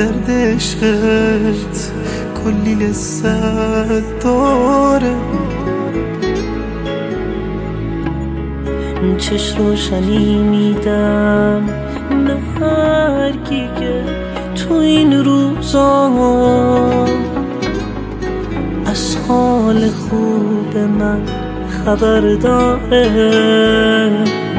درد عشقت کلی لذت داره. چش روشنی میدم به هر کی که تو این روزا از حال خوب من خبر داره.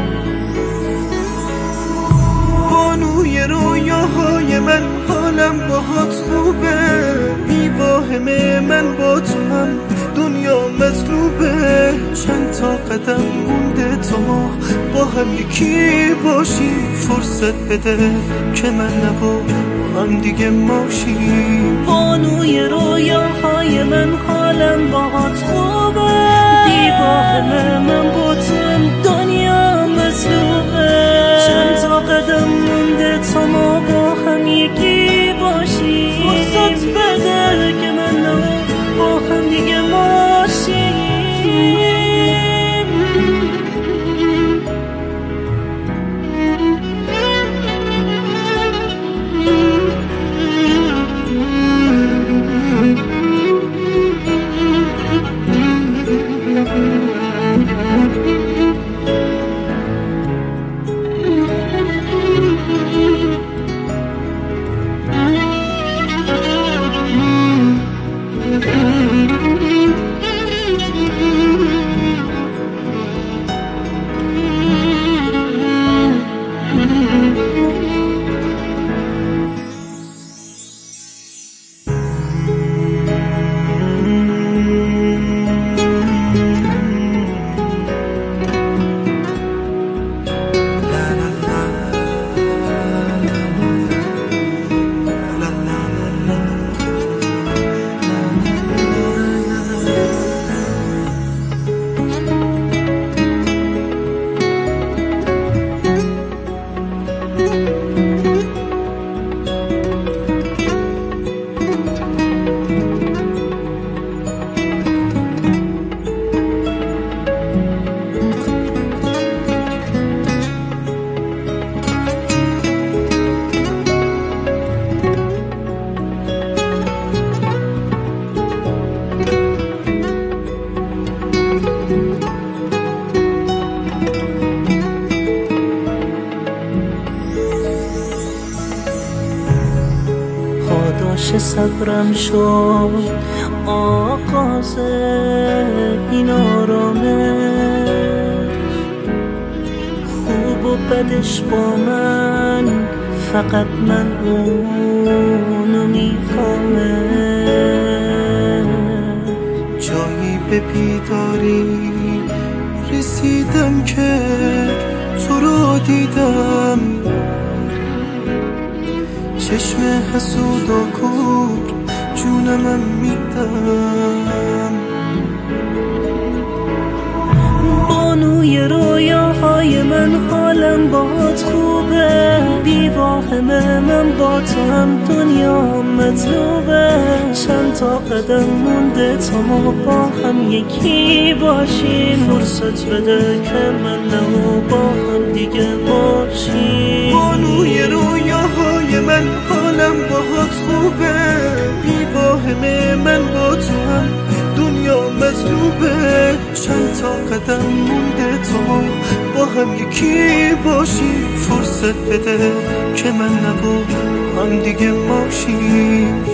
بانوی رویاهای من حالم باهات خوبه، بی واهم من با تو هم دنیا مطلوبه. چند تا قدم مونده تا ما با هم یکی باشیم، فرصت بده که من نبا هم دیگه ماشیم. بانوی رویاهای من حالم باهات خوبه، بی واهم من با تو هم دنیا مطلوبه. چند تا قدم مونده تا ما با هم یکی باشیم، فرصت بده که من نبا با هم دیگه ماشیم. پاداش صبرم شد آغاز این آرامش، خوب و بدش با من فقط من اونو میفهمم. جایی به بیداری رسیدم که تو رو دیدم، چشم حسود و کور جونم میدم. بانوی رویاهای من حالم باهات خوبه، بی واهم من با تو هم دنیا مطلوبه. چند تا قدم مونده تا ما با هم یکی باشیم، فرصت بده که من نمو با هم دیگه باشیم. بانوی رویاهای من حالم باهات خوبه، بی واهم من با تو هم دنیا مطلوبه. چند تا قدم مونده تا ما با هم یکی باشیم، فرصت بده که من نبا هم دیگه باشیم.